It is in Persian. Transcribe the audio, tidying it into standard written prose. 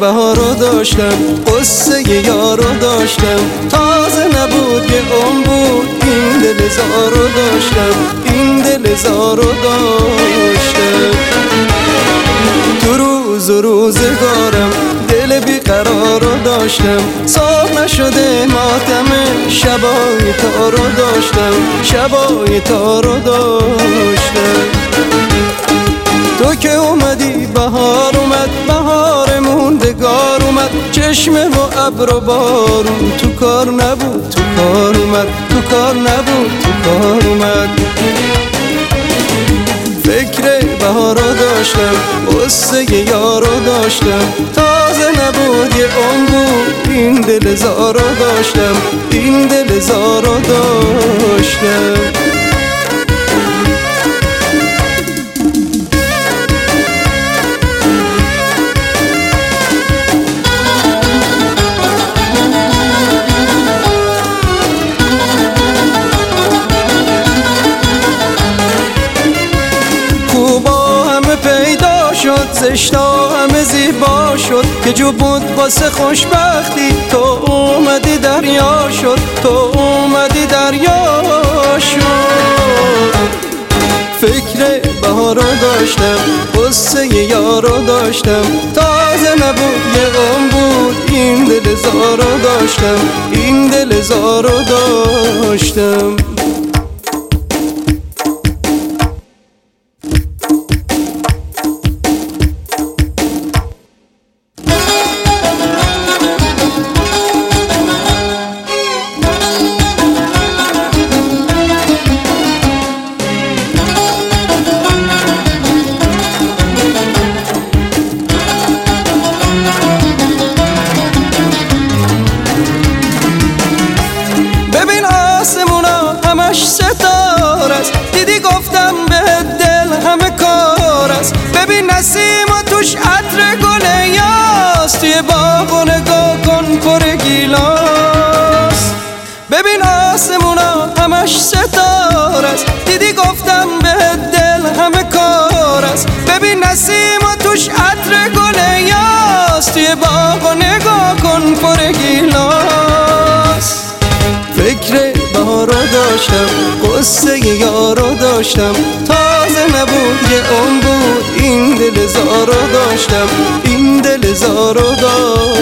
بهارو داشتم، قصه یارو داشتم، تازه نبود یه عمر بود این دل زارو داشتم، این دل زارو داشتم. تو روز و روزگارم دل بیقرارو داشتم، صاف نشده ماتم شبای تا رو داشتم، شبای تا رو داشتم. تو که اومدی بهار اومد، بهار موندگار اومد، چشمه و ابر و بارون تو کار نبود، تو کار اومد، تو کار نبود، تو کار اومد. فکر بهارو داشتم، قصه یارو داشتم، تازه نبود یه عمر بود این دل زارو داشتم، این دل زارو داشتم. زشتا همه زیبا شد که جو بود واسه خوشبختی، تو اومدی دریا شد، تو اومدی دریا شد. فکر بهارو داشتم، قصه یارو داشتم، تازه نبود یه عمر بود این دل زارو داشتم، این دل زارو داشتم. همش ستاره است، دیدی گفتم به دل همه کار است. ببین نسیم و توش عطر گل یاس، توی باغ و نگاه کن پر گیلاس. ببین آسمونا همش ستاره است، دیدی گفتم به دل همه کار است. ببین نسیم و توش عطر گل یاس، توی باغ و نگاه کن پر گیلاس. فکر بهارو داشتم، قصه یارو داشتم، تازه نبود یه عمر بود این دل زارو داشتم، این دل زارو داشتم.